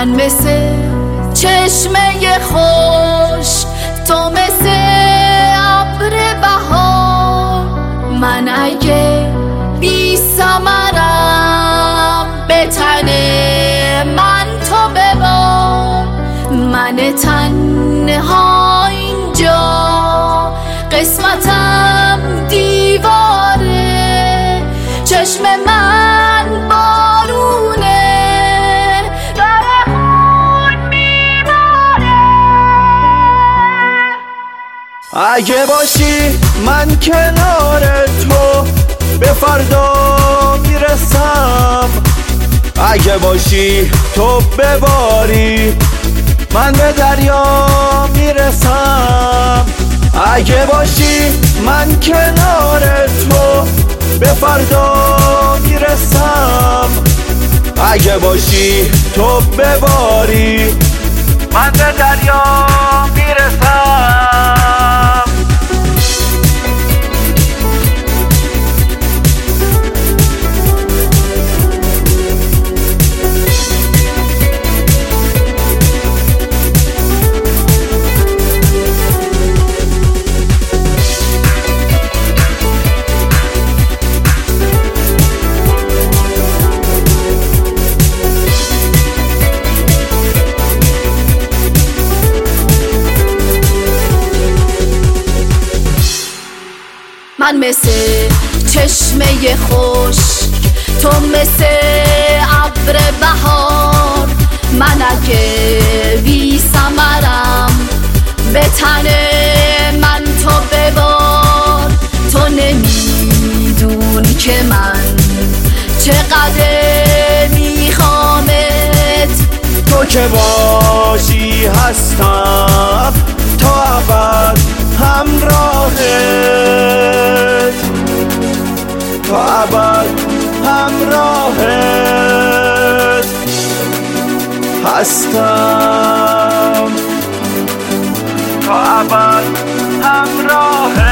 من مثل چشمه خوش، تو مثل ابر بهار. من اگه بی ثمرم به تن من تو ببار. من تنها اینجا قسمتم دیواره، چشم من بارونه داره خون میباره. اگه باشی من کنار تو به فردا میرسم، اگه باشی تو بباری من به دریا میرسم. اگه باشی من کنار تو به فردا میرسم، اگه باشی تو بباری من به دریا میرسم. من مثل چشمه خوش، تو مثل ابر بهار. من اگه بی ثمرم به تن من تو ببار. تو نمیدونی که من چقدر میخوامت، تو که باشی هستم تا ابد همراهت، تا ابد همراهت هستم، تا ابد همراهت.